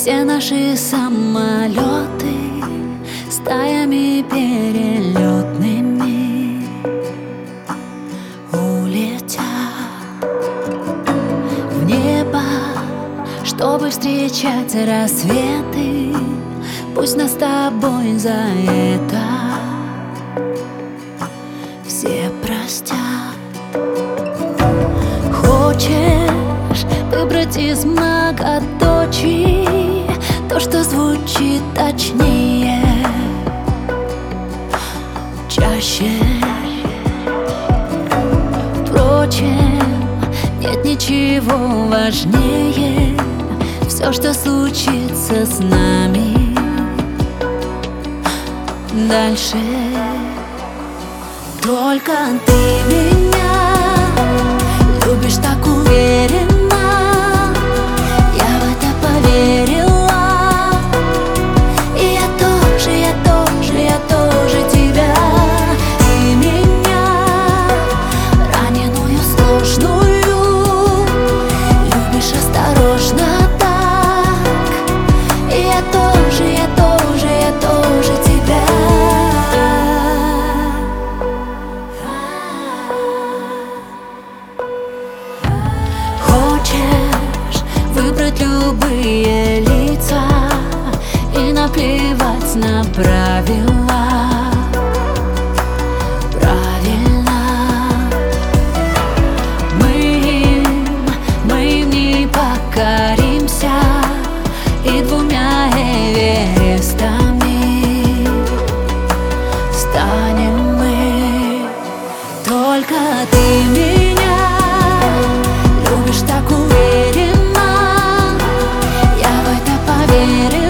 Все наши самолеты стаями перелетными улетят в небо, чтобы встречать рассветы. Пусть нас с тобой за это все простят. Хочешь выбрать из многоточий то, что звучит точнее, чаще. Впрочем, нет ничего важнее. Все, что случится с нами дальше. Только ты меня любишь так уверенно, я в это поверила. И я тоже тебя. Ты меня, раненую, сложную, любишь осторожно так. И я тоже тебя. Хочешь выбрать любые лица и наплевать на правила. Правильно, мы им не покоримся, и двумя Эверестами станем мы. Только ты меня любишь так уверенно, я в это поверила.